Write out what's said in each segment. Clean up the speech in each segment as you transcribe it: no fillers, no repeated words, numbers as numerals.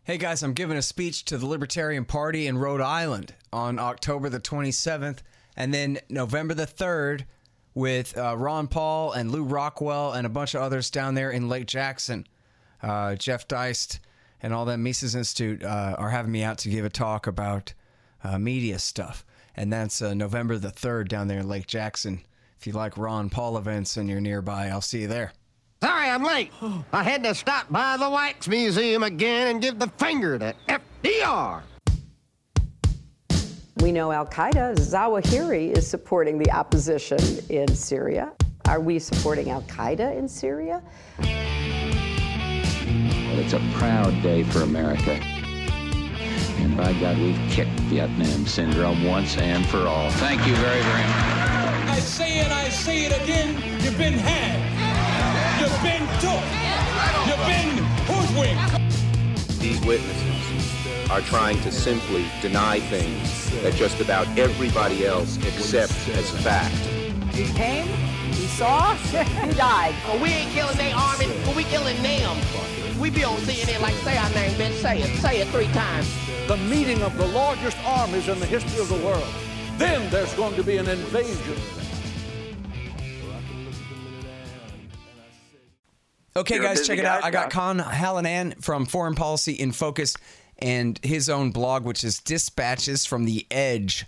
Hey guys, I'm giving a speech to the Libertarian Party in Rhode Island on October the 27th, and then November the 3rd with Ron Paul and Lou Rockwell and a bunch of others down there in Lake Jackson. Jeff Deist and all that Mises Institute are having me out to give a talk about media stuff, and that's November the 3rd down there in Lake Jackson. If you like Ron Paul events and you're nearby, I'll see you there. Sorry I'm late. I had to stop by the Wax Museum again and give the finger to FDR. We know Al-Qaeda, Zawahiri, is supporting the opposition in Syria. Are we supporting Al-Qaeda in Syria? Well, it's a proud day for America. And by God, we've kicked Vietnam syndrome once and for all. Thank you very, very much. I say it again, you've been had. You've been took. You've been hoodwinked. These witnesses are trying to simply deny things that just about everybody else accepts as fact. He came, he saw, he died. Well, we ain't killing their army, but we killing them. We be on CNN like, say our name, bitch, say it 3 times. The meeting of the largest armies in the history of the world. Then there's going to be an invasion. Okay, You're a guys, busy check it guy, out. I got Scott. Con Hallinan from Foreign Policy in Focus and his own blog, which is Dispatches from the Edge.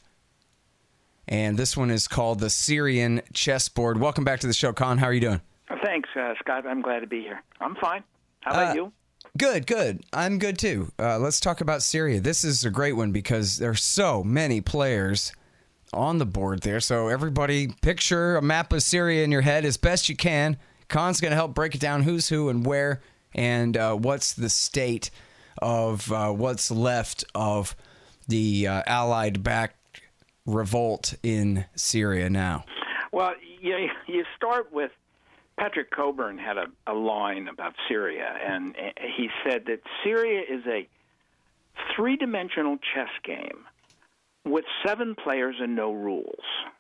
And this one is called The Syrian Chessboard. Welcome back to the show, Con. How are you doing? Thanks, Scott. I'm glad to be here. I'm fine. How about you? Good. I'm good, too. Let's talk about Syria. This is a great one because there's so many players on the board there. So everybody picture a map of Syria in your head as best you can. Con's going to help break it down who's who and where and what's the state of what's left of the Allied-backed revolt in Syria now. Well, you start with Patrick Coburn had a line about Syria, and he said that Syria is a 3-dimensional chess game with 7 players and no rules.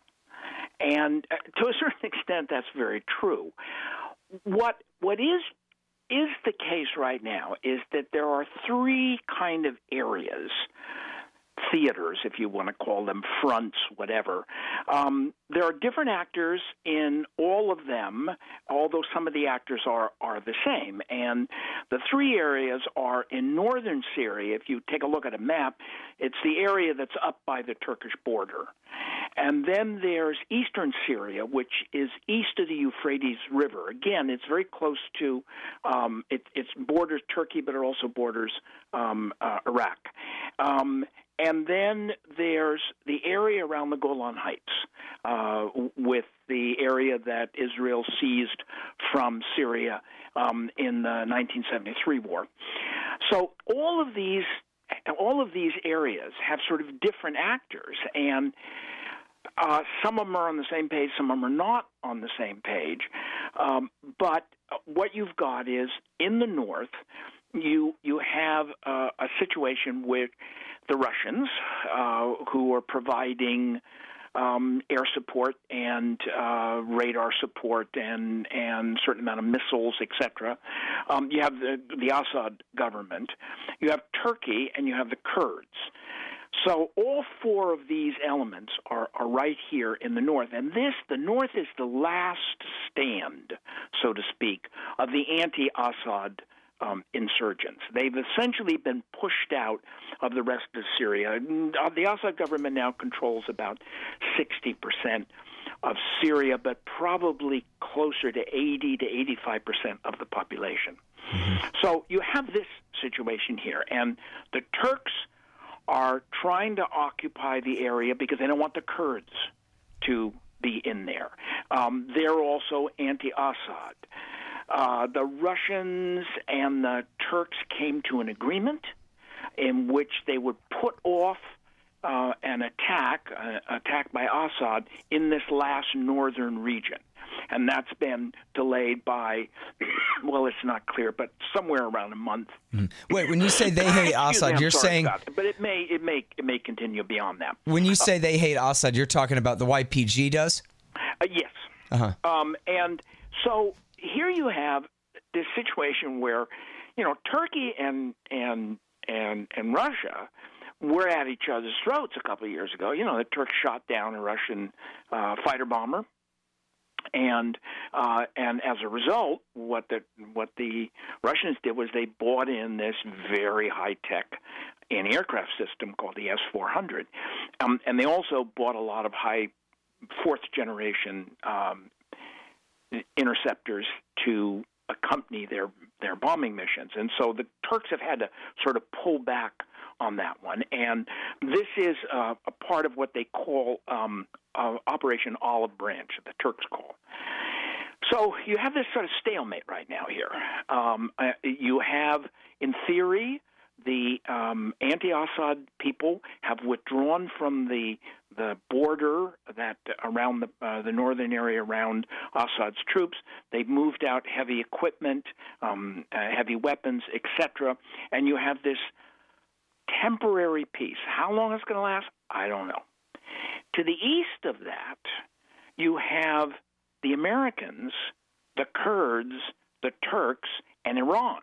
And to a certain extent, that's very true. What is the case right now is that there are 3 kind of areas, theaters, if you want to call them, fronts, whatever. There are different actors in all of them, although some of the actors are the same. And the 3 areas are in northern Syria. If you take a look at a map, it's the area that's up by the Turkish border. And then there's eastern Syria, which is east of the Euphrates River. Again, it's very close to, it borders Turkey, but it also borders Iraq. And then there's the area around the Golan Heights, with the area that Israel seized from Syria in the 1973 war. So all of these areas have sort of different actors, and some of them are on the same page, some of them are not on the same page. But what you've got is in the north, you have a situation with the Russians, who are providing air support and radar support and certain amount of missiles, etc. You have the Assad government. You have Turkey, and you have the Kurds. So all 4 of these elements are right here in the north. And the north is the last stand, so to speak, of the anti-Assad insurgents. They've essentially been pushed out of the rest of Syria. The Assad government now controls about 60% of Syria, but probably closer to 80 to 85% of the population. Mm-hmm. So you have this situation here, and the Turks are trying to occupy the area because they don't want the Kurds to be in there. They're also anti-Assad. The Russians and the Turks came to an agreement in which they would put off an attack by Assad in this last northern region. And that's been delayed by, well, it's not clear, but somewhere around a month. Mm. Wait, when you say they hate Assad, you're saying... But it may continue beyond that. When you say they hate Assad, you're talking about the YPG does? Yes. Uh-huh. And so here you have this situation where, Turkey and Russia were at each other's throats a couple of years ago. You know, the Turks shot down a Russian fighter bomber, and as a result, what the Russians did was they bought in this very high-tech anti-aircraft system called the S-400, and they also bought a lot of high fourth-generation interceptors to accompany their bombing missions. And so the Turks have had to sort of pull back on that one. And this is a part of what they call Operation Olive Branch, the Turks call. So you have this sort of stalemate right now here. You have, in theory, the anti-Assad people have withdrawn from the border that around the northern area around Assad's troops. They've moved out heavy equipment, heavy weapons, etc. And you have this temporary peace. How long it's going to last, I don't know. To the east of that, you have the Americans, the Kurds, the Turks, and Iran.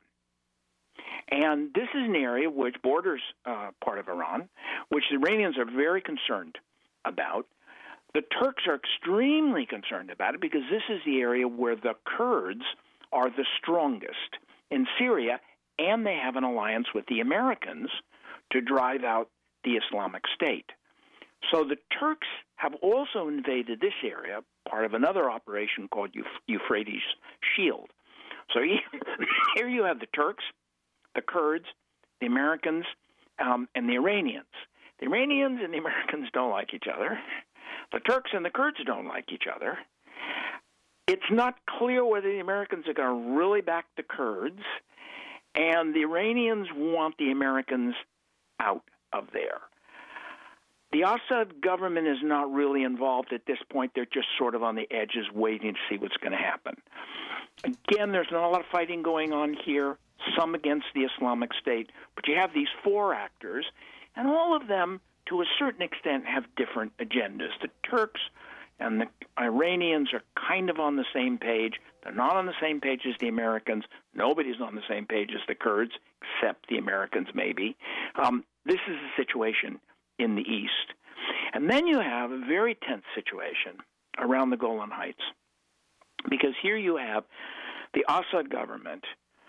And this is an area which borders part of Iran, which the Iranians are very concerned about. The Turks are extremely concerned about it because this is the area where the Kurds are the strongest in Syria, and they have an alliance with the Americans to drive out the Islamic State. So the Turks have also invaded this area, part of another operation called Euphrates Shield. So here you have the Turks, the Kurds, the Americans, and the Iranians. The Iranians and the Americans don't like each other. The Turks and the Kurds don't like each other. It's not clear whether the Americans are going to really back the Kurds, and the Iranians want the Americans out of there. The Assad government is not really involved at this point. They're just sort of on the edges waiting to see what's going to happen. Again, there's not a lot of fighting going on here, some against the Islamic State, but you have these four actors, and all of them, to a certain extent, have different agendas. The Turks and the Iranians are kind of on the same page. They're not on the same page as the Americans. Nobody's on the same page as the Kurds, except the Americans, maybe. This is the situation in the east. And then you have a very tense situation around the Golan Heights, because here you have the Assad government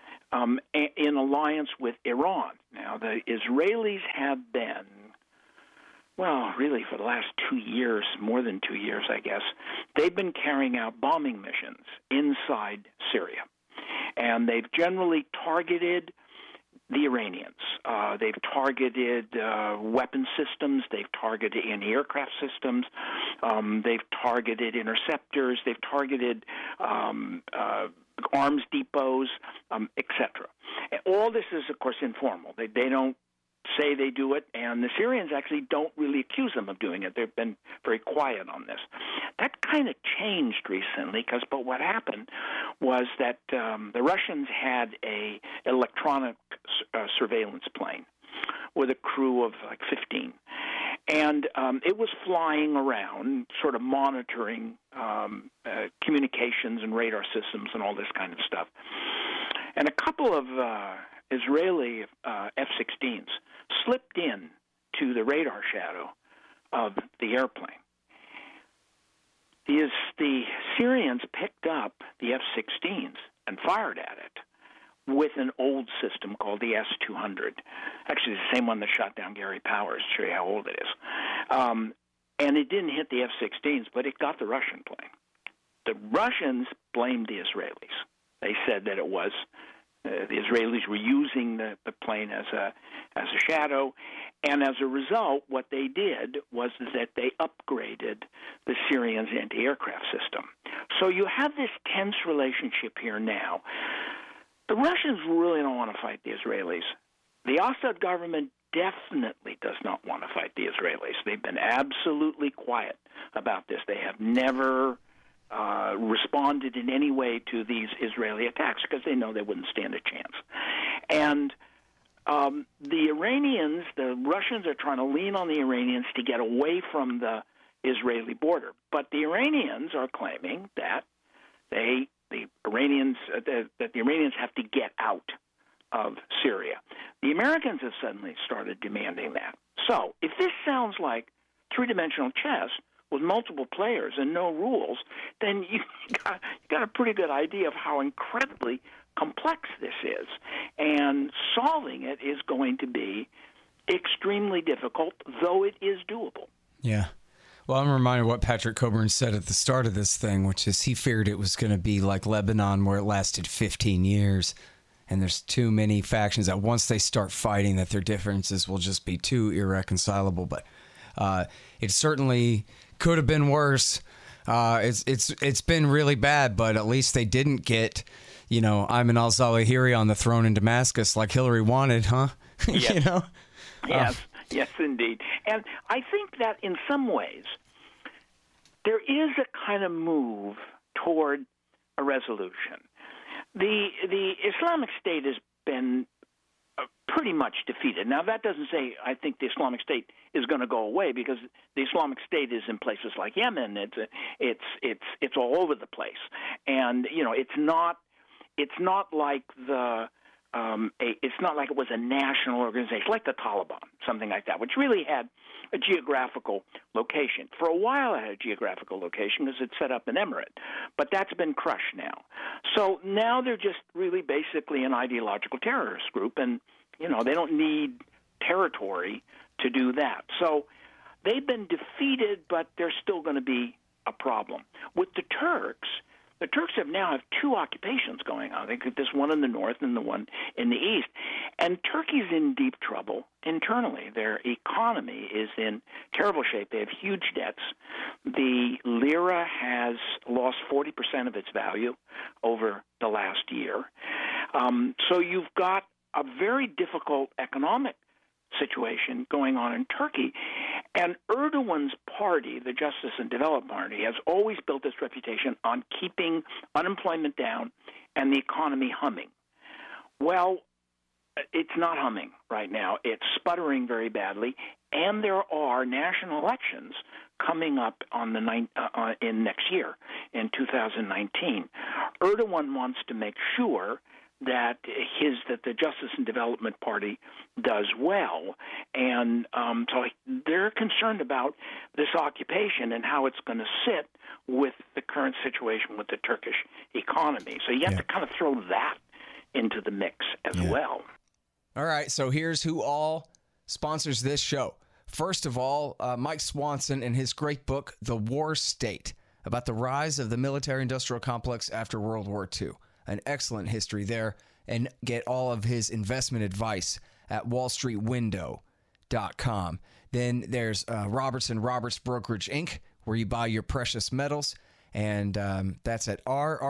in alliance with Iran. Now, the Israelis have been, well, really for the last 2 years, more than 2 years, I guess, they've been carrying out bombing missions inside Syria. And they've generally targeted the Iranians. They've targeted weapon systems. They've targeted anti-aircraft systems. They've targeted interceptors. They've targeted arms depots, etc. All this is, of course, informal. They don't say they do it, and the Syrians actually don't really accuse them of doing it. They've been very quiet on this. That kind of changed recently, but what happened was that the Russians had a electronic surveillance plane with a crew of like 15. And it was flying around, sort of monitoring communications and radar systems and all this kind of stuff. And a couple of Israeli F-16s slipped in to the radar shadow of the airplane. The Syrians picked up the F-16s and fired at it with an old system called the S-200. Actually, the same one that shot down Gary Powers, to show you how old it is. And it didn't hit the F-16s, but it got the Russian plane. The Russians blamed the Israelis. They said that it was the Israelis were using the plane as a shadow, and as a result, what they did was that they upgraded the Syrians' anti-aircraft system. So you have this tense relationship here now. The Russians really don't want to fight the Israelis. The Assad government definitely does not want to fight the Israelis. They've been absolutely quiet about this. They have never responded in any way to these Israeli attacks because they know they wouldn't stand a chance. And the Iranians, the Russians are trying to lean on the Iranians to get away from the Israeli border. But the Iranians are claiming that the Iranians have to get out of Syria. The Americans have suddenly started demanding that. So if this sounds like three-dimensional chess with multiple players and no rules, then you got a pretty good idea of how incredibly complex this is. And solving it is going to be extremely difficult, though it is doable. Yeah. Well, I'm reminded of what Patrick Coburn said at the start of this thing, which is he feared it was going to be like Lebanon, where it lasted 15 years. And there's too many factions that once they start fighting, that their differences will just be too irreconcilable. But it certainly could have been worse. It's been really bad, but at least they didn't get, Ayman al-Zawahiri on the throne in Damascus like Hillary wanted, huh? Yes. Yes, indeed. And I think that in some ways there is a kind of move toward a resolution. The Islamic State has been pretty much defeated. Now, that doesn't say I think the Islamic State is going to go away, because the Islamic State is in places like Yemen. It's all over the place, and it's not like it's not like it was a national organization like the Taliban, something like that, which really had a geographical location. For a while, it had a geographical location because it's set up an emirate, but that's been crushed now. So now they're just really basically an ideological terrorist group, and they don't need territory to do that. So they've been defeated, but there's still going to be a problem. With the Turks now have two occupations going on. They got this one in the north and the one in the east. And Turkey's in deep trouble internally. Their economy is in terrible shape. They have huge debts. The lira has lost 40% of its value over the last year. So you've got a very difficult economic situation going on in Turkey. And Erdogan's party, the Justice and Development Party, has always built its reputation on keeping unemployment down and the economy humming. Well, it's not humming right now. It's sputtering very badly, and there are national elections coming up on in next year, in 2019. Erdogan wants to make sure that the Justice and Development Party does well, and so they're concerned about this occupation and how it's going to sit with the current situation with the Turkish economy. So you have to kind of throw that into the mix as well. All right, so here's who all sponsors this show. First of all, Mike Swanson and his great book, The War State, about the rise of the military-industrial complex after World War II. An excellent history there, and get all of his investment advice at wallstreetwindow.com. Then there's Roberts Brokerage, Inc., where you buy your precious metals, and that's at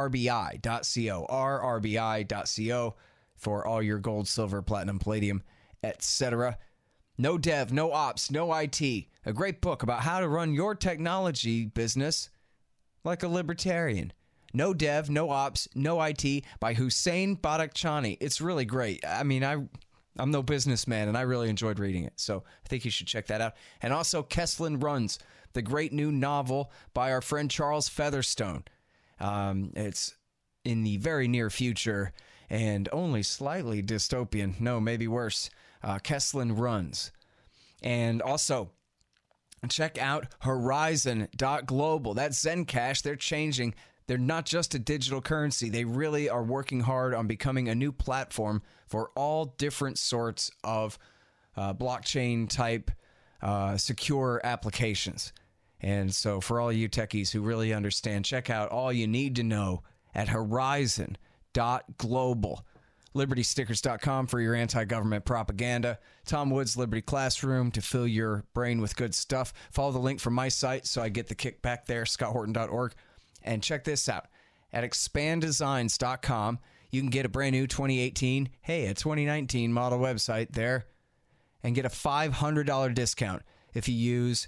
rrbi.co, for all your gold, silver, platinum, palladium, etc. No Dev, No Ops, No IT, a great book about how to run your technology business like a libertarian. No Dev, No Ops, No IT by Hussein Badakhshani. It's really great. I mean, I'm no businessman, and I really enjoyed reading it, so I think you should check that out. And also Kesslin Runs, the great new novel by our friend Charles Featherstone. It's in the very near future and only slightly dystopian. No, maybe worse. Kesslin Runs. And also, check out Horizon.global. That's Zencash. They're changing. They're not just a digital currency. They really are working hard on becoming a new platform for all different sorts of blockchain-type secure applications. And so for all you techies who really understand, check out all you need to know at Horizon.global. LibertyStickers.com for your anti-government propaganda. Tom Woods' Liberty Classroom to fill your brain with good stuff. Follow the link from my site so I get the kickback there, ScottHorton.org. And check this out. At expanddesigns.com, you can get a brand new 2018, a 2019 model website there, and get a $500 discount if you use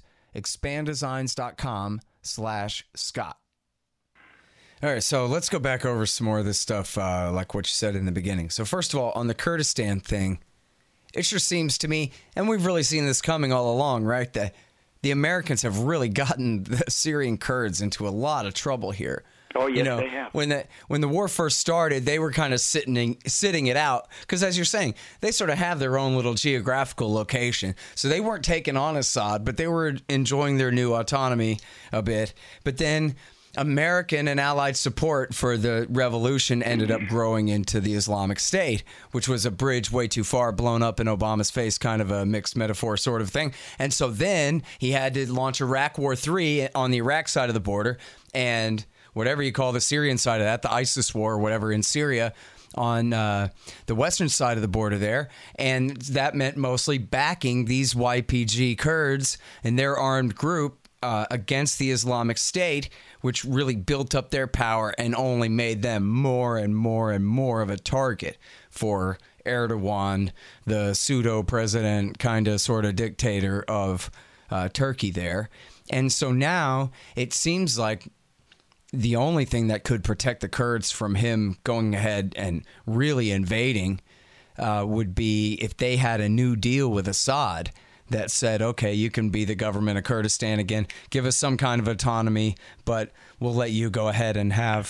expanddesigns.com/Scott. All right, so let's go back over some more of this stuff, like what you said in the beginning. So first of all, on the Kurdistan thing, it sure seems to me, and we've really seen this coming all along, right, that the Americans have really gotten the Syrian Kurds into a lot of trouble here. Oh, yes, you know, they have. When the war first started, they were kind of sitting it out because, as you're saying, they sort of have their own little geographical location. So they weren't taking on Assad, but they were enjoying their new autonomy a bit. But then American and Allied support for the revolution ended up growing into the Islamic State, which was a bridge way too far, blown up in Obama's face, kind of a mixed metaphor sort of thing. And so then he had to launch Iraq War III on the Iraq side of the border, and whatever you call the Syrian side of that, the ISIS war or whatever in Syria, on the western side of the border there. And that meant mostly backing these YPG Kurds and their armed group against the Islamic State, which really built up their power and only made them more and more and more of a target for Erdogan, the pseudo-president, kind of sort of dictator of Turkey there. And so now it seems like the only thing that could protect the Kurds from him going ahead and really invading would be if they had a new deal with Assad that said, okay, you can be the government of Kurdistan again, give us some kind of autonomy, but we'll let you go ahead and have,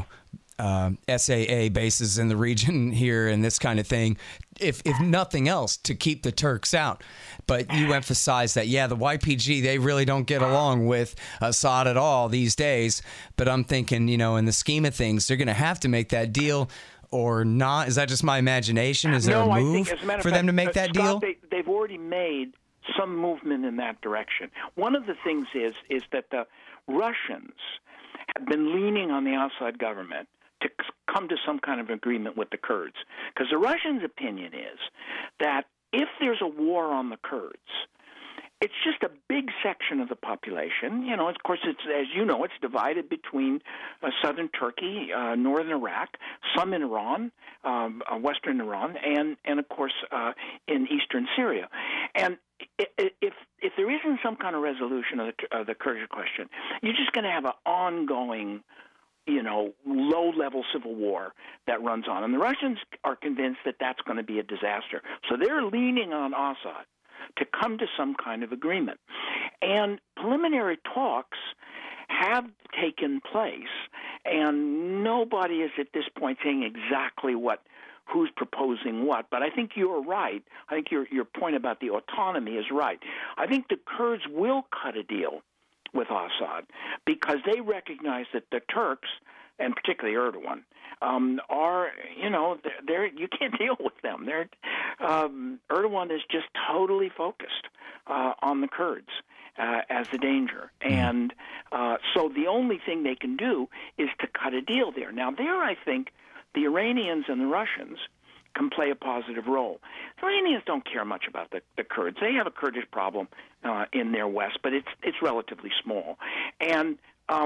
SAA bases in the region here and this kind of thing, if nothing else, to keep the Turks out. But you emphasize that, the YPG, they really don't get along with Assad at all these days. But I'm thinking, in the scheme of things, they're going to have to make that deal or not. Is that just my imagination? Is there a move for them to make that deal? They've already made some movement in that direction. One of the things is that the Russians have been leaning on the Assad government to come to some kind of agreement with the Kurds. Because the Russians' opinion is that if there's a war on the Kurds, it's just a big section of the population. Of course, it's divided between southern Turkey, northern Iraq, some in Iran, western Iran, and of course in eastern Syria. And if there isn't some kind of resolution of the Kurdish question, you're just going to have an ongoing, low-level civil war that runs on. And the Russians are convinced that that's going to be a disaster. So they're leaning on Assad to come to some kind of agreement. And preliminary talks have taken place, and nobody is at this point saying exactly who's proposing what. But I think you're right. I think your point about the autonomy is right. I think the Kurds will cut a deal with Assad because they recognize that the Turks, and particularly Erdogan, are, you can't deal with them. Erdogan is just totally focused on the Kurds as a danger. And so the only thing they can do is to cut a deal there. Now, I think the Iranians and the Russians can play a positive role. The Iranians don't care much about the Kurds. They have a Kurdish problem in their west, but it's relatively small. And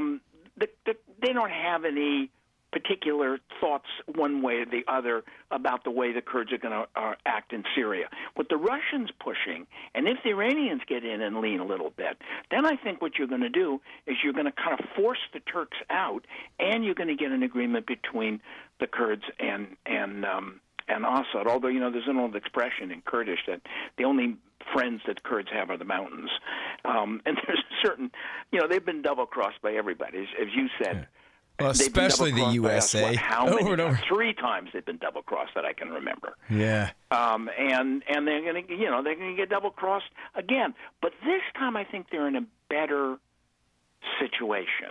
they don't have any particular thoughts one way or the other about the way the Kurds are going to act in Syria. What the Russians pushing, and if the Iranians get in and lean a little bit, then I think what you're going to do is you're going to kind of force the Turks out, and you're going to get an agreement between the Kurds and Assad. Although, there's an old expression in Kurdish that the only friends that Kurds have are the mountains. And there's a certain, they've been double-crossed by everybody, as you said. Yeah. Well, especially the USA. How many? Over. 3 times they've been double-crossed that I can remember. Yeah. And they're going to, they're going to get double-crossed again. But this time, I think they're in a better situation.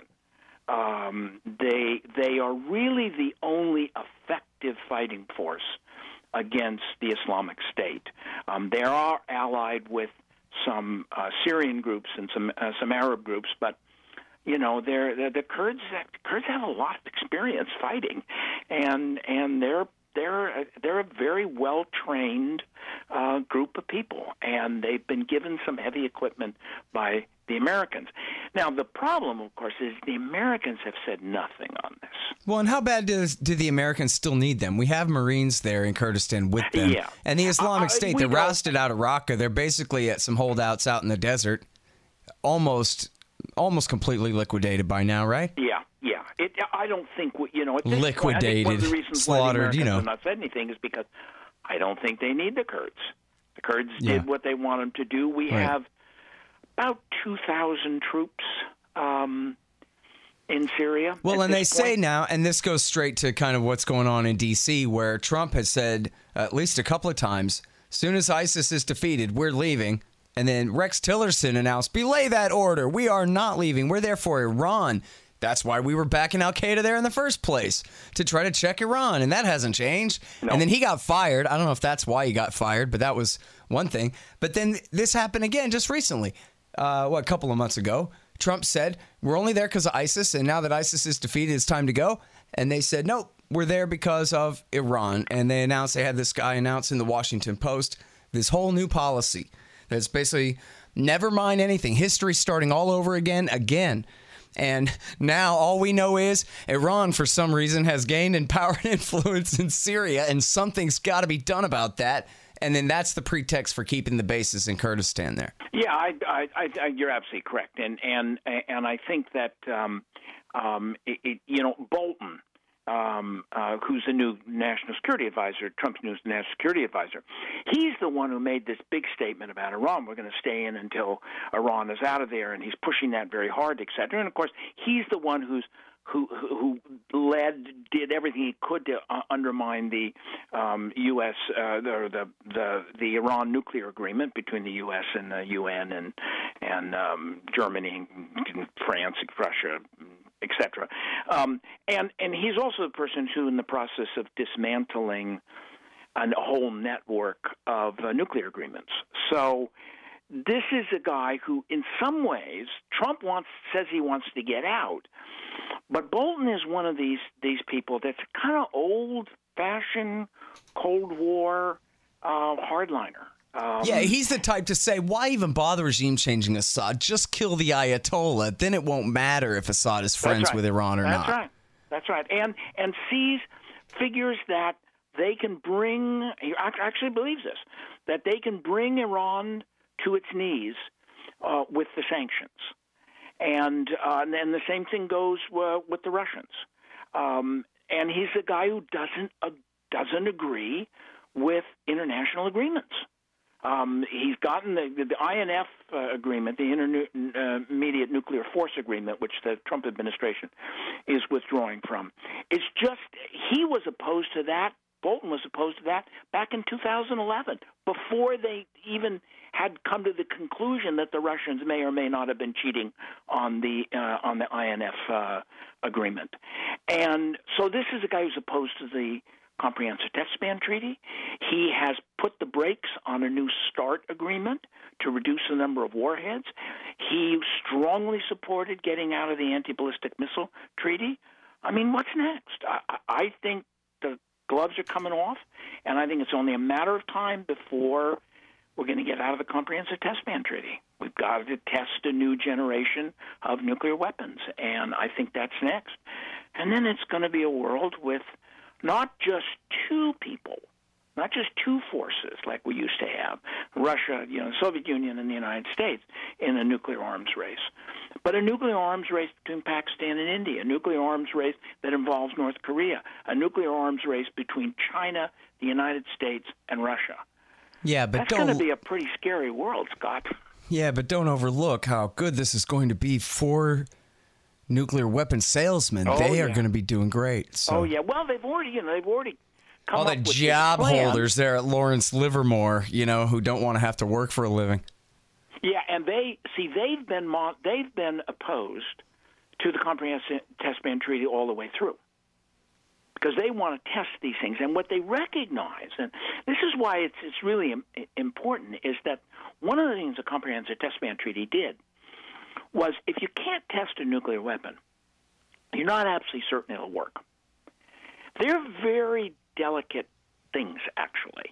They are really the only effective fighting force against the Islamic State. They are allied with some Syrian groups and some Arab groups, but the Kurds have a lot of experience fighting, and they're a very well trained group of people, and they've been given some heavy equipment by the Americans. Now, the problem, of course, is the Americans have said nothing on this. Well, and how bad do the Americans still need them? We have Marines there in Kurdistan with them. Yeah. And the Islamic State, they're rousted out of Raqqa. They're basically at some holdouts out in the desert, almost completely liquidated by now, right? Yeah. I don't think, liquidated, point, I think one of the reasons slaughtered, why the Americans have not said anything is because I don't think they need the Kurds. The Kurds did what they want them to do. We have about 2,000 troops in Syria. Well, and they this say point. now, and this goes straight to kind of what's going on in D.C., where Trump has said at least a couple of times, as soon as ISIS is defeated, we're leaving. And then Rex Tillerson announced, belay that order. We are not leaving. We're there for Iran. That's why we were backing al-Qaeda there in the first place, to try to check Iran, and that hasn't changed. No. And then he got fired. I don't know if that's why he got fired, but that was one thing. But then this happened again just recently, a couple of months ago. Trump said, we're only there because of ISIS, and now that ISIS is defeated, it's time to go. And they said, nope, we're there because of Iran. And they announced, they had this guy announce in the Washington Post this whole new policy that's basically never mind anything. History starting all over again. And now all we know is Iran, for some reason, has gained in power and influence in Syria, and something's got to be done about that. And then that's the pretext for keeping the bases in Kurdistan there. Yeah, you're absolutely correct, and I think that Bolton, who's the new national security advisor, Trump's new national security advisor, he's the one who made this big statement about Iran. We're going to stay in until Iran is out of there, and he's pushing that very hard, et cetera. And of course, he's the one who did everything he could to undermine the U.S. The Iran nuclear agreement between the U.S. and the UN and Germany, and France, and Russia, etc. And he's also the person who, in the process of dismantling a whole network of nuclear agreements. So this is a guy who, in some ways, Trump says he wants to get out. But Bolton is one of these people that's kind of old-fashioned Cold War hardliner. Yeah, he's the type to say, why even bother regime changing Assad? Just kill the Ayatollah. Then it won't matter if Assad is friends with Iran or not. That's right. And figures that they can bring, he actually believes this, that they can bring Iran to its knees with the sanctions. And the same thing goes with the Russians. And he's the guy who doesn't agree with international agreements. He's gotten the INF agreement, the Intermediate Nuclear Force Agreement, which the Trump administration is withdrawing from. It's just he was opposed to that. Bolton was opposed to that back in 2011, before they even had come to the conclusion that the Russians may or may not have been cheating on the INF agreement. And so this is a guy who's opposed to the Comprehensive Test Ban Treaty. He has put the brakes on a new START agreement to reduce the number of warheads. He strongly supported getting out of the Anti-Ballistic Missile Treaty. I mean, what's next? I think the gloves are coming off, and I think it's only a matter of time before we're going to get out of the Comprehensive Test Ban Treaty. We've got to test a new generation of nuclear weapons, and I think that's next. And then it's going to be a world with not just two people, not just two forces like we used to have, Russia, the Soviet Union and the United States, in a nuclear arms race, but a nuclear arms race between Pakistan and India, a nuclear arms race that involves North Korea, a nuclear arms race between China, the United States, and Russia. Yeah, but that's going to be a pretty scary world, Scott. Yeah, but don't overlook how good this is going to be for nuclear weapon salesmen. They are going to be doing great. So. Oh yeah, well they've already come all up the with job this plan. holders there at Lawrence Livermore, who don't want to have to work for a living. Yeah, and they've been opposed to the Comprehensive Test Ban Treaty all the way through, because they want to test these things. And what they recognize, and this is why it's really important, is that one of the things the Comprehensive Test Ban Treaty did was, if you can't test a nuclear weapon, you're not absolutely certain it'll work. They're very delicate things, actually.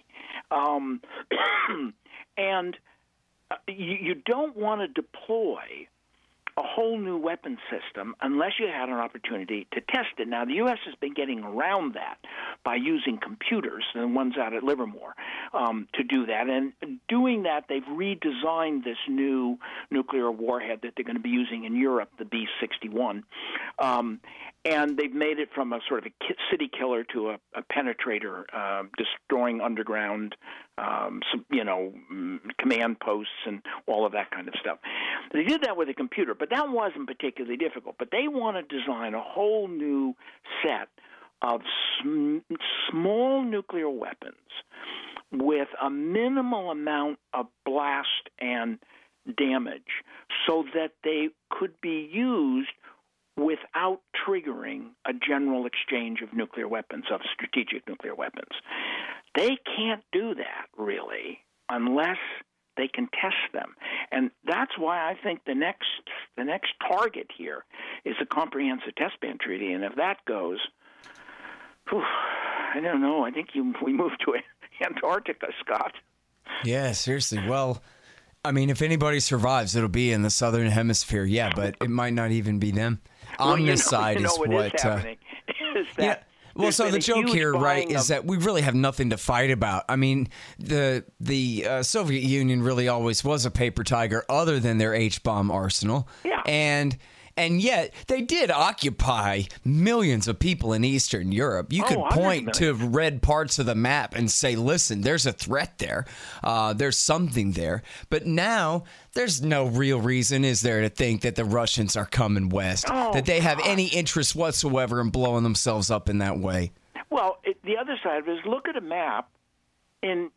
And you don't want to deploy a whole new weapon system unless you had an opportunity to test it. Now, the U.S. has been getting around that by using computers, the ones out at Livermore, to do that. And doing that, they've redesigned this new nuclear warhead that they're going to be using in Europe, the B-61. And they've made it from a sort of a city killer to a penetrator, destroying underground, command posts and all of that kind of stuff. They did that with a computer, but that wasn't particularly difficult. But they want to design a whole new set of small nuclear weapons with a minimal amount of blast and damage so that they could be used without triggering a general exchange of nuclear weapons, of strategic nuclear weapons. They can't do that, really, unless they can test them. And that's why I think the next target here is the Comprehensive Test Ban Treaty. And if that goes, I don't know. I think we move to Antarctica, Scott. Yeah, seriously. Well, I mean, if anybody survives, it'll be in the southern hemisphere. Yeah, but it might not even be them. Omnicide is what. Is happening is that. Yeah. Well, so the joke here, right, is that we really have nothing to fight about. I mean, the Soviet Union really always was a paper tiger, other than their H-bomb arsenal. Yeah. And yet, they did occupy millions of people in Eastern Europe. You could point to red parts of the map and say, listen, there's a threat there. There's something there. But now, there's no real reason, is there, to think that the Russians are coming west, that they have any interest whatsoever in blowing themselves up in that way. Well, the other side of it is look at a map in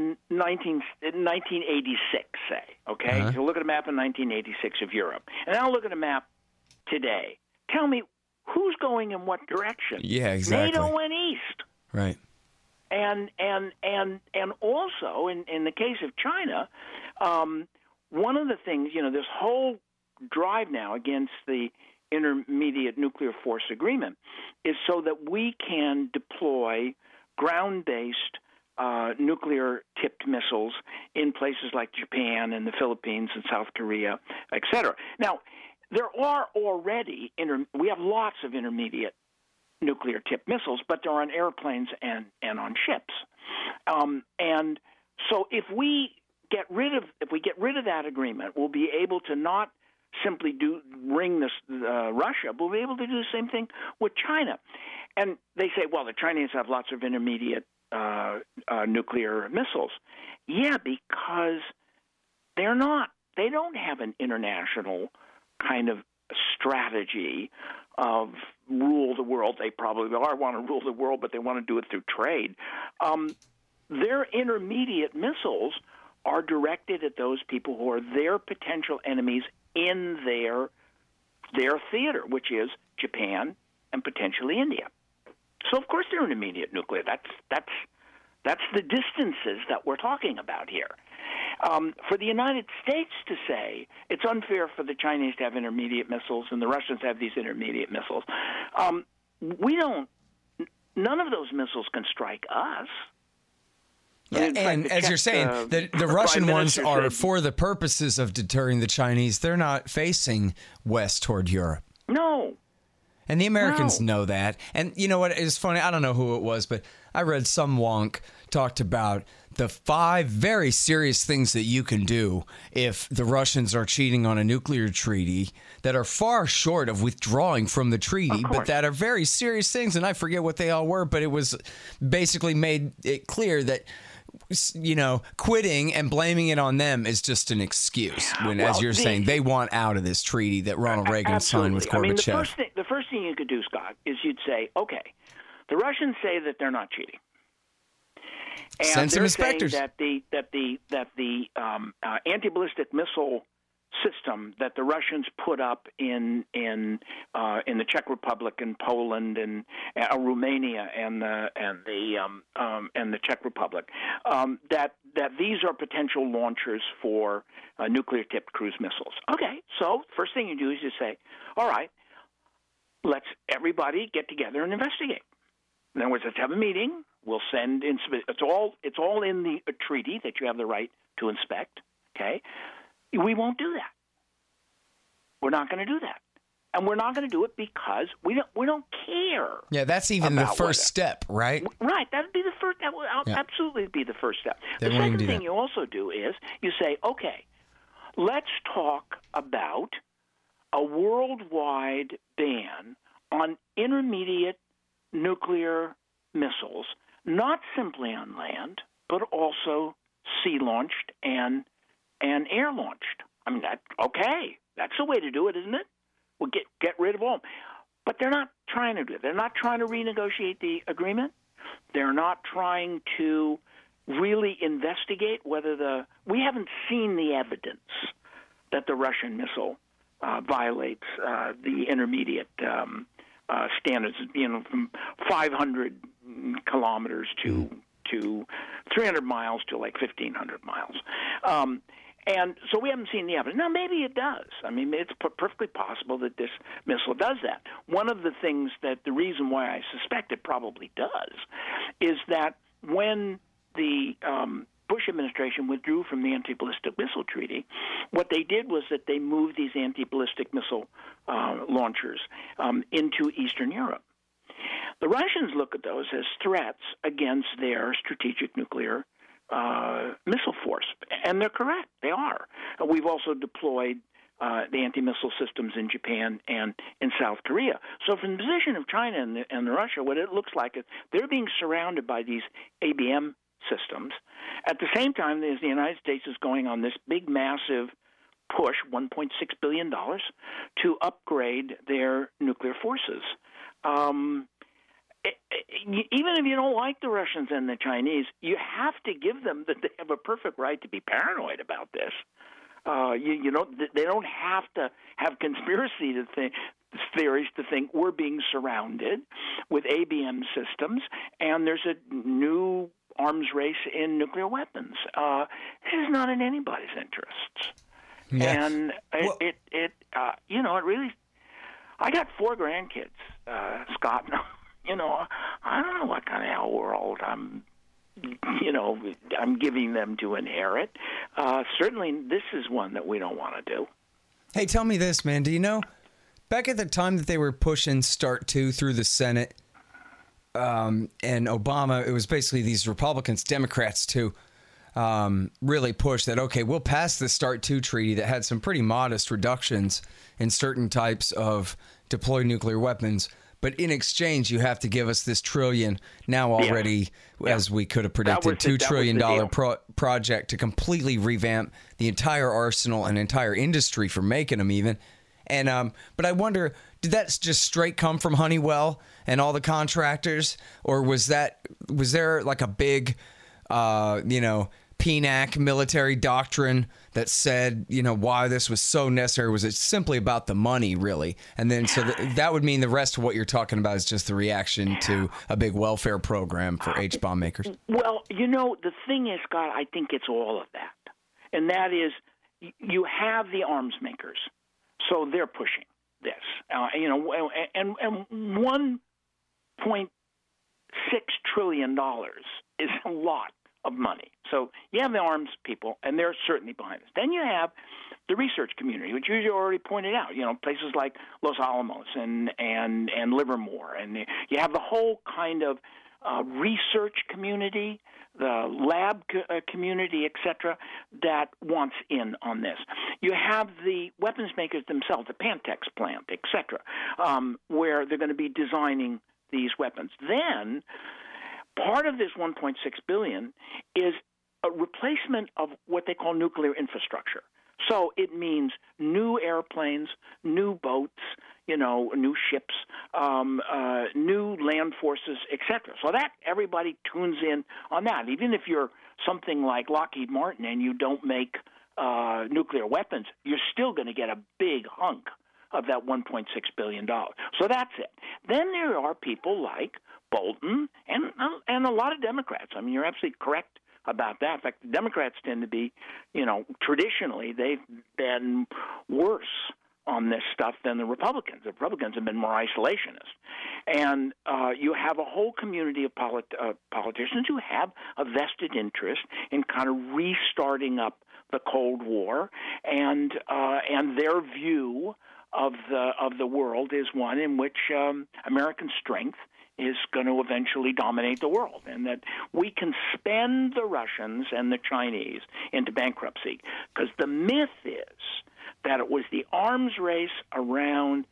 1986, say, okay? Uh-huh. So look at a map in 1986 of Europe. And now look at a map today. Tell me who's going in what direction. Yeah, exactly. NATO went east. Right. And also in the case of China, one of the things, this whole drive now against the Intermediate Nuclear Force Agreement is so that we can deploy ground-based nuclear-tipped missiles in places like Japan and the Philippines and South Korea, et cetera. Now, there are already we have lots of intermediate nuclear-tipped missiles, but they're on airplanes and on ships. And so if we get rid of that agreement, we'll be able to not simply ring Russia, but we'll be able to do the same thing with China. And they say, well, the Chinese have lots of intermediate nuclear missiles. Yeah, because they don't have an international kind of strategy of rule the world. They probably want to rule the world, but they want to do it through trade. Their intermediate missiles are directed at those people who are their potential enemies in their theater, which is Japan and potentially India. So of course they're intermediate nuclear. That's the distances that we're talking about here. For the United States to say it's unfair for the Chinese to have intermediate missiles and the Russians have these intermediate missiles, none of those missiles can strike us. Yeah, and as you're saying, the Russian ones are for the purposes of deterring the Chinese. They're not facing west toward Europe. No. And the Americans know that. And you know what? It's funny. I don't know who it was, but I read some wonk talked about the 5 very serious things that you can do if the Russians are cheating on a nuclear treaty that are far short of withdrawing from the treaty, but that are very serious things. And I forget what they all were, but it was basically made it clear that, quitting and blaming it on them is just an excuse. When, as you're saying, they want out of this treaty that Ronald Reagan signed with Gorbachev. I mean, the first thing you could do, Scott, is you'd say, okay, the Russians say that they're not cheating. And send some inspectors. That the anti-ballistic missile system that the Russians put up in the Czech Republic and Poland and Romania and the Czech Republic, that these are potential launchers for nuclear-tipped cruise missiles. Okay, so first thing you do is you say, all right, let's everybody get together and investigate. In other words, let's have a meeting. We'll send in. It's all in the treaty that you have the right to inspect. Okay, we won't do that. We're not going to do that, and we're not going to do it because we don't care. Yeah, that's even the first step, right? Right. That would be the first. That would absolutely be the first step. The second thing you also do is you say, okay, let's talk about a worldwide ban on intermediate nuclear missiles, not simply on land, but also sea-launched and air-launched. I mean, that's the way to do it, isn't it? Well, get rid of all. But they're not trying to do it. They're not trying to renegotiate the agreement. They're not trying to really investigate whether we haven't seen the evidence that the Russian missile violates the intermediate standards, from 500 kilometers to 300 miles to like 1,500 miles. And so we haven't seen the evidence. Now, maybe it does. I mean, it's perfectly possible that this missile does that. One of the things the reason why I suspect it probably does is that when the Bush administration withdrew from the anti-ballistic missile treaty, what they did was that they moved these anti-ballistic missile launchers into Eastern Europe. The Russians look at those as threats against their strategic nuclear missile force, and they're correct. They are. We've also deployed the anti-missile systems in Japan and in South Korea. So from the position of China and Russia, what it looks like is they're being surrounded by these ABM systems. At the same time, as the United States is going on this big, massive push, $1.6 billion, to upgrade their nuclear forces. Even if you don't like the Russians and the Chinese, you have to give them that they have a perfect right to be paranoid about this. They don't have to have conspiracy theories to think we're being surrounded with ABM systems and there's a new arms race in nuclear weapons. It is not in anybody's interests. Yeah. And it really. I got 4 grandkids, Scott. I don't know what kind of hell world I'm giving them to inherit. Certainly, this is one that we don't want to do. Hey, tell me this, man. Do you know, back at the time that they were pushing START 2 through the Senate, and Obama, it was basically these Republicans, Democrats too, really pushed that, okay, we'll pass the START 2 treaty that had some pretty modest reductions in certain types of deployed nuclear weapons. But in exchange, you have to give us this trillion now already, as we could have predicted, $2 trillion project to completely revamp the entire arsenal and entire industry for making them even. And but I wonder, did that just straight come from Honeywell and all the contractors, or was there like a big, PNAC military doctrine that said, why this was so necessary? Was it simply about the money, really? And then so that would mean the rest of what you're talking about is just the reaction to a big welfare program for H-bomb makers. Well, the thing is, Scott, I think it's all of that. And that is, you have the arms makers, so they're pushing this. And $1.6 trillion is a lot of money. So you have the arms people, and they're certainly behind this. Then you have the research community, which you already pointed out, places like Los Alamos and Livermore. And you have the whole kind of research community, the lab community, et cetera, that wants in on this. You have the weapons makers themselves, the Pantex plant, et cetera, where they're going to be designing these weapons. Then part of this $1.6 billion is a replacement of what they call nuclear infrastructure. So it means new airplanes, new boats, new ships, new land forces, etc. So that everybody tunes in on that. Even if you're something like Lockheed Martin and you don't make nuclear weapons, you're still going to get a big hunk of that $1.6 billion. So that's it. Then there are people like Bolton and a lot of Democrats. I mean, you're absolutely correct about that. In fact, the Democrats tend to be, traditionally they've been worse on this stuff than the Republicans. The Republicans have been more isolationist. And you have a whole community of politicians who have a vested interest in kind of restarting up the Cold War, and their view of the world is one in which American strength is going to eventually dominate the world, and that we can spend the Russians and the Chinese into bankruptcy. Because the myth is that it was the arms race around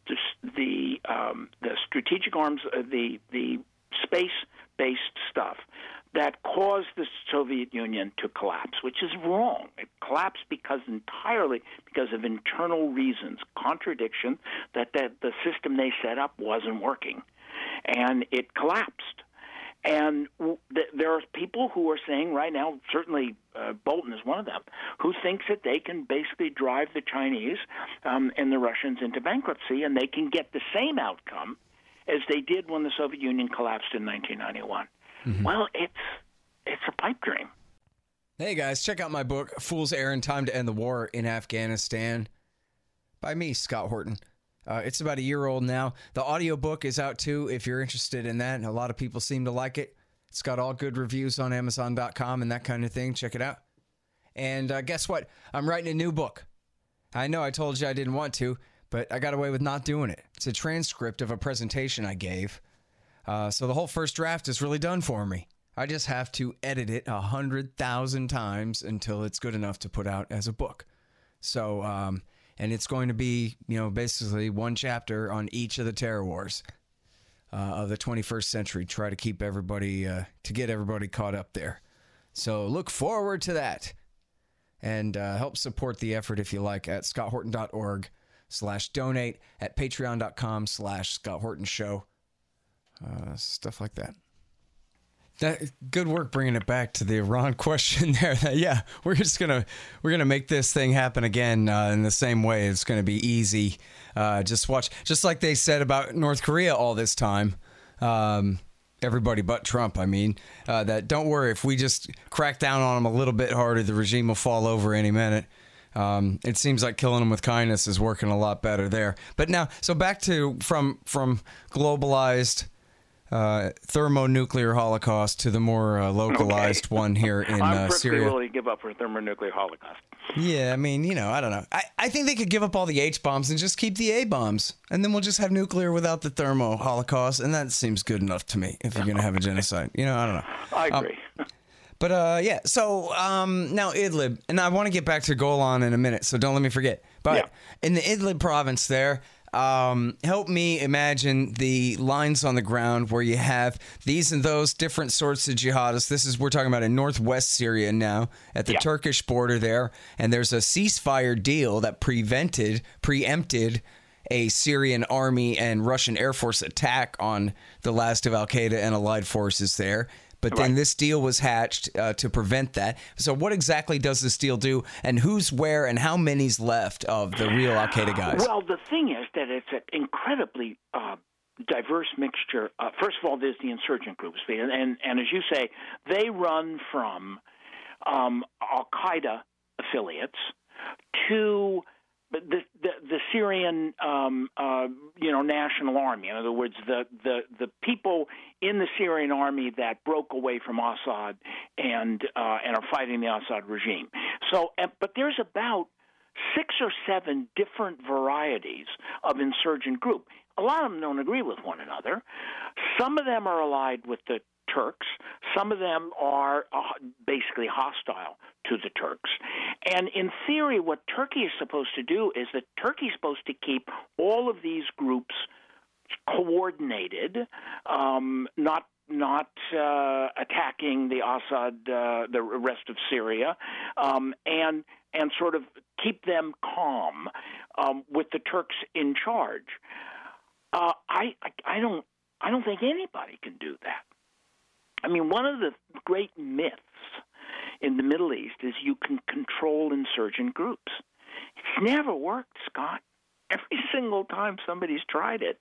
the strategic arms, the space-based stuff that caused the Soviet Union to collapse, which is wrong. It collapsed entirely because of internal reasons, contradiction, that the system they set up wasn't working, and it collapsed. And there are people who are saying right now, certainly Bolton is one of them, who thinks that they can basically drive the Chinese and the Russians into bankruptcy, and they can get the same outcome as they did when the Soviet Union collapsed in 1991. Mm-hmm. Well, it's a pipe dream. Hey, guys, check out my book, Fool's Errand, Time to End the War in Afghanistan, by me, Scott Horton. It's about a year old now. The audiobook is out, too, if you're interested in that. A lot of people seem to like it. It's got all good reviews on Amazon.com and that kind of thing. Check it out. And guess what? I'm writing a new book. I know I told you I didn't want to, but I got away with not doing it. It's a transcript of a presentation I gave. So the whole first draft is really done for me. I just have to edit it 100,000 times until it's good enough to put out as a book. So, and it's going to be, basically one chapter on each of the terror wars of the 21st century. Try to keep everybody, to get everybody caught up there. So look forward to that. And help support the effort if you like at scotthorton.org/donate, at patreon.com/ScottHortonShow. Stuff like that. Good work bringing it back to the Iran question there. Yeah, we're gonna make this thing happen again in the same way. It's gonna be easy. Just watch, just like they said about North Korea all this time. Everybody but Trump, I mean, that don't worry, if we just crack down on them a little bit harder, the regime will fall over any minute. It seems like killing them with kindness is working a lot better there. But now, so back to from globalized thermonuclear holocaust to the more localized one here in Syria. I'm perfectly willing to give up for a thermonuclear holocaust. Yeah, I mean, I don't know. I think they could give up all the H-bombs and just keep the A-bombs, and then we'll just have nuclear without the thermo holocaust, and that seems good enough to me if you're going to have a genocide. I don't know. I agree. But, yeah, so now Idlib, and I want to get back to Golan in a minute, so don't let me forget. But in the Idlib province there, help me imagine the lines on the ground where you have these and those different sorts of jihadists. We're talking about in northwest Syria now at the Turkish border there. And there's a ceasefire deal that preempted a Syrian army and Russian Air Force attack on the last of al-Qaeda and allied forces there. But then this deal was hatched to prevent that. So what exactly does this deal do, and who's where, and how many's left of the real al-Qaeda guys? Well, the thing is that it's an incredibly diverse mixture. First of all, there's the insurgent groups. And as you say, they run from al-Qaeda affiliates to the Syrian, national army. In other words, the people in the Syrian army that broke away from Assad and are fighting the Assad regime. So, but there's about 6 or 7 different varieties of insurgent group. A lot of them don't agree with one another. Some of them are allied with the Turks. Some of them are basically hostile to the Turks. And in theory, what Turkey is supposed to do is that Turkey is supposed to keep all of these groups coordinated, not attacking the Assad, the rest of Syria, and sort of keep them calm with the Turks in charge. I don't think anybody can do that. I mean, one of the great myths in the Middle East is you can control insurgent groups. It's never worked, Scott. Every single time somebody's tried it,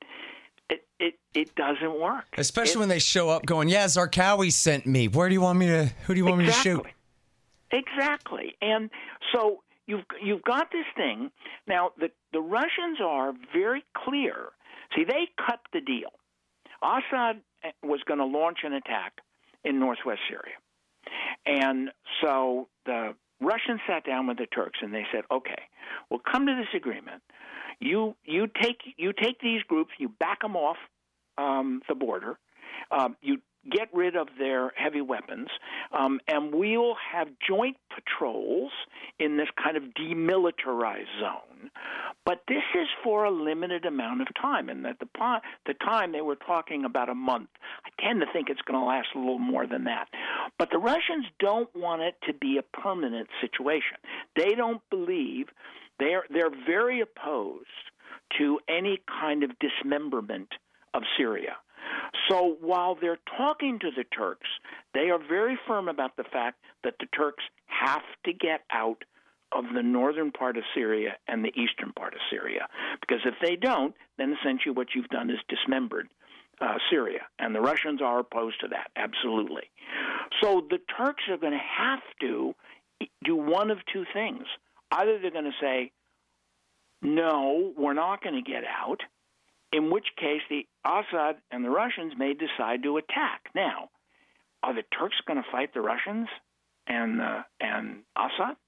it doesn't work. Especially when they show up going, yeah, Zarqawi sent me. Who do you want me to shoot? Exactly. And so you've got this thing. Now, the Russians are very clear. See, they cut the deal. Assad was going to launch an attack in northwest Syria. And so the Russians sat down with the Turks and they said, okay, we'll come to this agreement. You take these groups, you back them off the border, you get rid of their heavy weapons, and we'll have joint patrols in this kind of demilitarized zone. But this is for a limited amount of time, and at the time they were talking about a month. I tend to think it's going to last a little more than that. But the Russians don't want it to be a permanent situation. They don't believe they're very opposed to any kind of dismemberment of Syria. So while they're talking to the Turks, they are very firm about the fact that the Turks have to get out of the northern part of Syria and the eastern part of Syria. Because if they don't, then essentially what you've done is dismembered Syria. And the Russians are opposed to that, absolutely. So the Turks are going to have to do one of two things. Either they're going to say, no, we're not going to get out, in which case the Assad and the Russians may decide to attack. Now, are the Turks going to fight the Russians and Assad?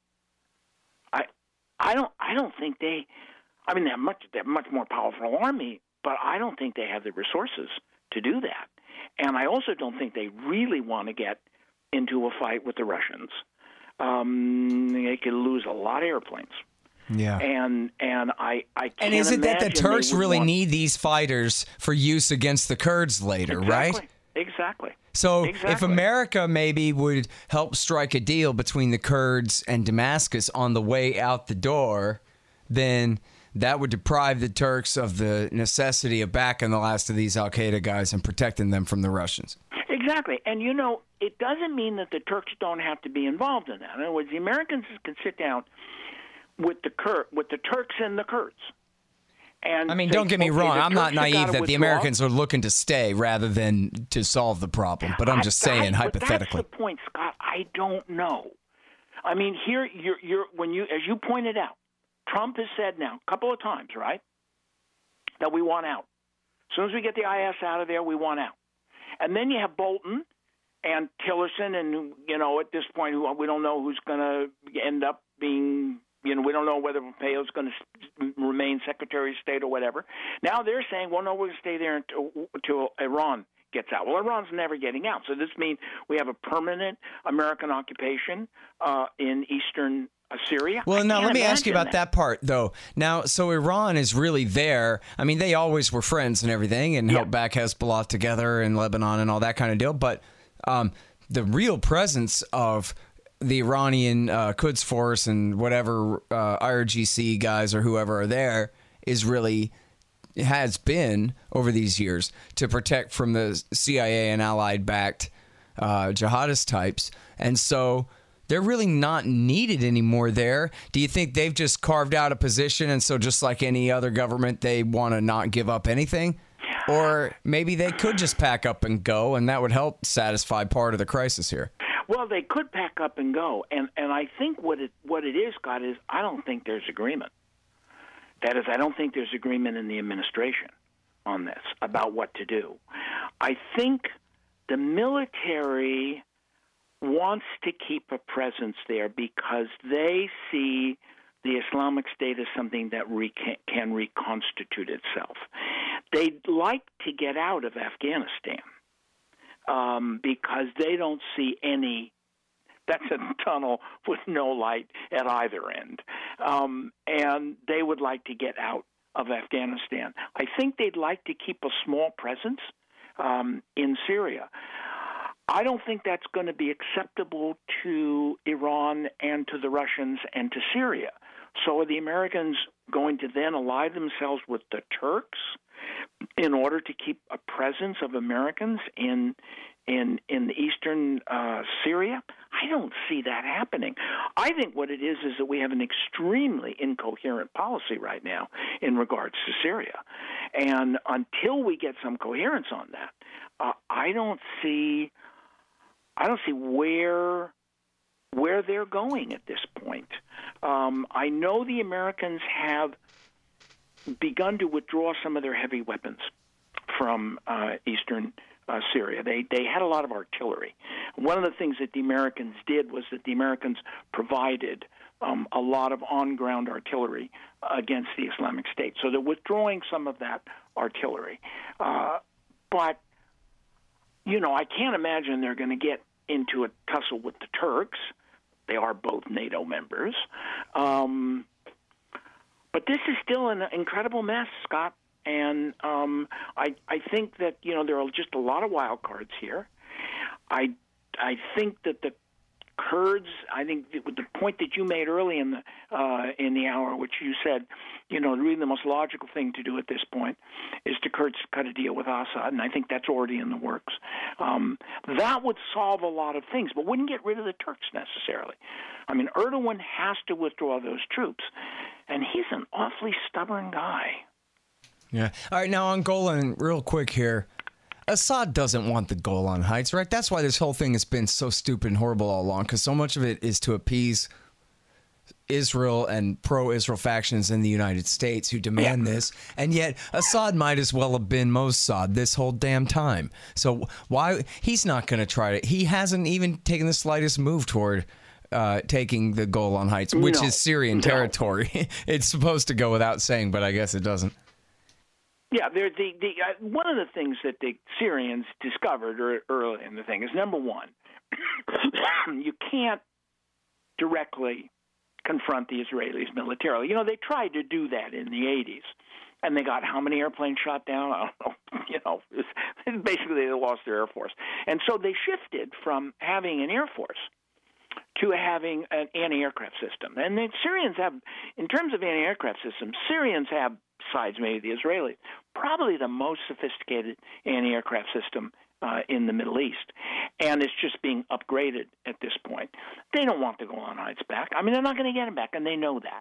I don't think they. I mean, they're much more powerful army, but I don't think they have the resources to do that. And I also don't think they really want to get into a fight with the Russians. They could lose a lot of airplanes. Yeah. And I can't. And is it that the imagine Turks they would really want... need these fighters for use against the Kurds later, Exactly. right? Exactly. So Exactly. if America maybe would help strike a deal between the Kurds and Damascus on the way out the door, then that would deprive the Turks of the necessity of backing the last of these al-Qaeda guys and protecting them from the Russians. Exactly. And, it doesn't mean that the Turks don't have to be involved in that. In other words, the Americans can sit down with the Turks and the Kurds. And I mean, don't get me wrong. I'm not naive that the Americans are looking to stay rather than to solve the problem. But I'm just saying, hypothetically. That's the point, Scott. I don't know. I mean, here as you pointed out, Trump has said now a couple of times, right, that we want out. As soon as we get the IS out of there, we want out. And then you have Bolton and Tillerson, and at this point, we don't know who's going to end up being. We don't know whether Pompeo's going to remain Secretary of State or whatever. Now they're saying, well, no, we're going to stay there until Iran gets out. Well, Iran's never getting out. So this means we have a permanent American occupation in eastern Syria. Well, now let me ask you about that part, though. Now, so Iran is really there. I mean, they always were friends and everything and helped back Hezbollah together in Lebanon and all that kind of deal. But the real presence of the Iranian Quds Force and whatever IRGC guys or whoever are there has been over these years to protect from the CIA and Allied-backed jihadist types. And so they're really not needed anymore there. Do you think they've just carved out a position and so just like any other government, they want to not give up anything? Or maybe they could just pack up and go, and that would help satisfy part of the crisis here. Well, they could pack up and go, and I think what it is, Scott, is I don't think there's agreement. That is, I don't think there's agreement in the administration on this about what to do. I think the military wants to keep a presence there because they see the Islamic State as something that can reconstitute itself. They'd like to get out of Afghanistan. Because they don't see any. That's a tunnel with no light at either end. And they would like to get out of Afghanistan. I think they'd like to keep a small presence in Syria. I don't think that's going to be acceptable to Iran and to the Russians and to Syria. So are the Americans going to then ally themselves with the Turks in order to keep a presence of Americans in the eastern Syria? I don't see that happening. I think what it is that we have an extremely incoherent policy right now in regards to Syria. And until we get some coherence on that, I don't see where they're going at this point. I know the Americans have begun to withdraw some of their heavy weapons from eastern Syria. They had a lot of artillery. One of the things that the Americans did was that the Americans provided a lot of on-ground artillery against the Islamic State. So they're withdrawing some of that artillery. But, I can't imagine they're going to get into a tussle with the Turks. They are both NATO members. But But this is still an incredible mess, Scott. And I think that, there are just a lot of wild cards here. I think that the Kurds, I think the point that you made early in the hour, which you said, really the most logical thing to do at this point is to Kurds cut a deal with Assad, and I think that's already in the works. That would solve a lot of things, but wouldn't get rid of the Turks necessarily. I mean, Erdogan has to withdraw those troops, and he's an awfully stubborn guy. Yeah. All right, now on Golan, real quick here. Assad doesn't want the Golan Heights, right? That's why this whole thing has been so stupid and horrible all along, because so much of it is to appease Israel and pro-Israel factions in the United States who demand this, and yet Assad might as well have been Mossad this whole damn time. So why he's not going to try to? He hasn't even taken the slightest move toward taking the Golan Heights, which is Syrian territory. It's supposed to go without saying, but I guess it doesn't. Yeah, one of the things that the Syrians discovered early in the thing is, number one, you can't directly confront the Israelis militarily. They tried to do that in the 80s, and they got how many airplanes shot down? I don't know. Basically, they lost their Air Force. And so they shifted from having an Air Force to having an anti-aircraft system. And the Syrians have, in terms of anti-aircraft systems, Syrians have, besides maybe the Israelis, probably the most sophisticated anti-aircraft system in the Middle East. And it's just being upgraded at this point. They don't want the Golan Heights back. I mean, they're not going to get them back, and they know that.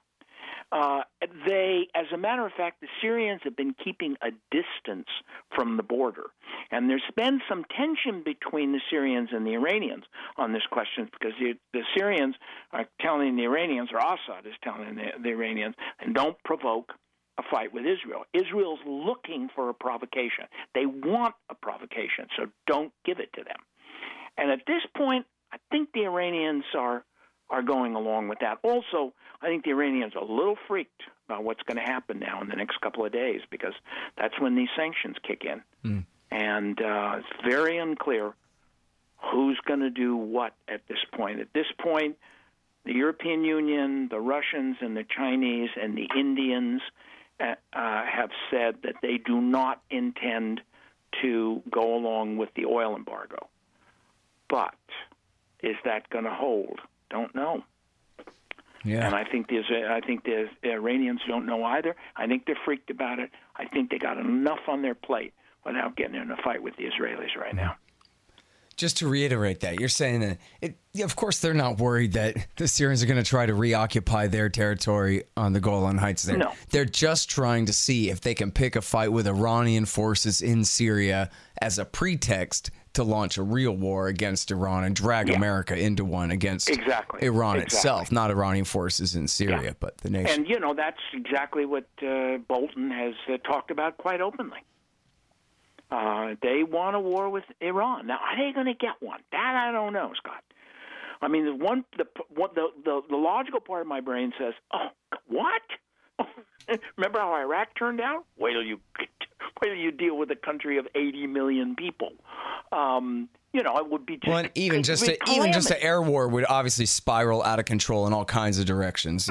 As a matter of fact, the Syrians have been keeping a distance from the border. And there's been some tension between the Syrians and the Iranians on this question, because the Syrians are telling the Iranians, or Assad is telling the Iranians, and don't provoke a fight with Israel. Israel's looking for a provocation. They want a provocation, so don't give it to them. And at this point, I think the Iranians are going along with that. Also, I think the Iranians are a little freaked about what's going to happen now in the next couple of days, because that's when these sanctions kick in. And it's very unclear who's going to do what at this point. At this point, the European Union, the Russians, and the Chinese, and the Indians have said that they do not intend to go along with the oil embargo. But is that going to hold? Don't know. Yeah. And I think the Iranians don't know either. I think they're freaked about it. I think they got enough on their plate without getting in a fight with the Israelis right now. Just to reiterate that, you're saying that, of course, they're not worried that the Syrians are going to try to reoccupy their territory on the Golan Heights there. No. They're just trying to see if they can pick a fight with Iranian forces in Syria as a pretext to launch a real war against Iran and drag America into one against Iran itself, not Iranian forces in Syria, but the nation. And, that's exactly what Bolton has talked about quite openly. They want a war with Iran. Now, are they going to get one? That I don't know, Scott. I mean, the logical part of my brain says, "Oh, what? Remember how Iraq turned out? Wait till you deal with a country of 80 million people." It would be just even just an air war would obviously spiral out of control in all kinds of directions.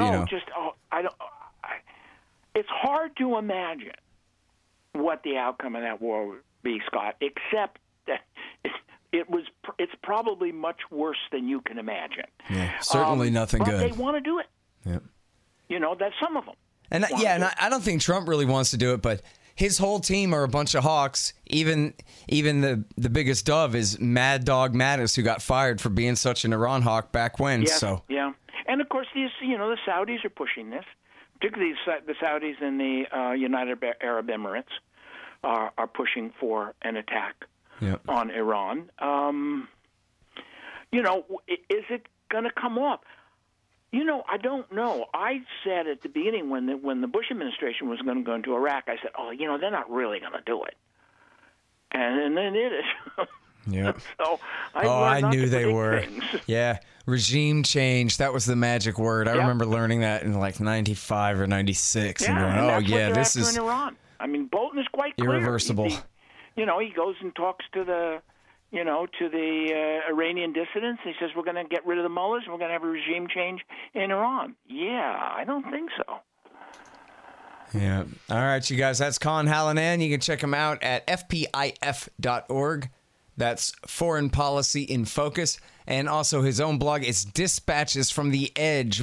It's hard to imagine what the outcome of that war would be, Scott, except that it's probably much worse than you can imagine. Yeah, certainly nothing good. But they want to do it. Yeah. That's some of them. And I don't think Trump really wants to do it, but his whole team are a bunch of hawks. Even the biggest dove is Mad Dog Mattis, who got fired for being such an Iran hawk back when. Yes, so and of course the Saudis are pushing this. Particularly the Saudis and the United Arab Emirates are pushing for an attack on Iran. Is it going to come off? I don't know. I said at the beginning when the Bush administration was going to go into Iraq, I said, they're not really going to do it. And then it is. Yeah. So I knew they were. Yeah. Regime change. That was the magic word. I remember learning that in like 95 or 96 and going, this is in Iran. I mean, Bolton is quite irreversible. Clear. He goes and talks to the Iranian dissidents. He says, we're going to get rid of the mullahs and we're going to have a regime change in Iran. Yeah, I don't think so. Yeah. All right, you guys. That's Con Hallinan. You can check him out at fpif.org. That's Foreign Policy in Focus. And also his own blog is Dispatches from the Edge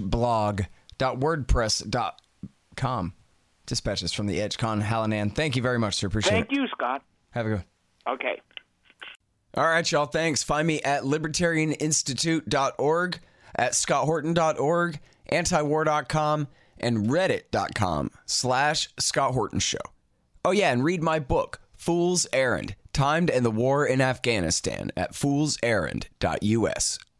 blog.wordpress.com. Dispatches from the Edge. Con Hallinan. Thank you very much, sir. Appreciate it. Thank you, Scott. Have a good one. Okay. All right, y'all. Thanks. Find me at libertarianinstitute.org, at scotthorton.org, antiwar.com, and reddit.com/Scott Horton Show. Oh, yeah, and read my book, Fool's Errand, Time to End the War in Afghanistan, at foolserrand.us.